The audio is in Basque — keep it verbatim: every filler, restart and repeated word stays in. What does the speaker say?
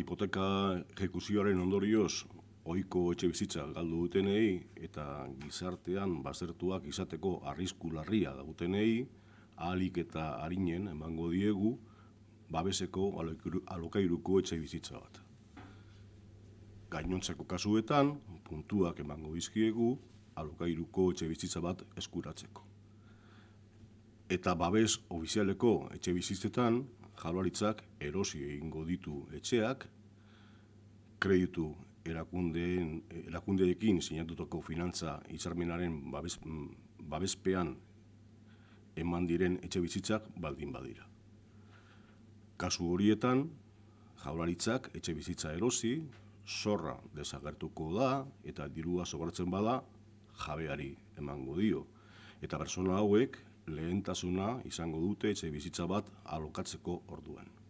hipoteka ejekuzioaren ondorioz ohiko etxe bizitza galdu dutenei eta gizartean baztertuak izateko arrisku larria dautenei ahalik eta arinen emango diegu babeseko alokairuko etxe bizitza bat. Gainontzeko kasuetan, puntuak emango dizkiegu alokairuko etxe bizitza bat eskuratzeko. Eta babes ofizialeko etxe bizitzetan, Jaurlaritzak erosi egingo ditu etxeak, kreditu erakundeen, erakundeekin sinatutako finantza hitzarmenaren babes, babespean eman diren etxe bizitzak baldin badira. Kasu horietan, Jaurlaritzak etxe bizitza erosi, zorra desagertuko da eta dirua sobratzen bada jabeari emango dio. Eta pertsona hauek lehentasuna izango dute etxe bizitza bat alokatzeko orduan.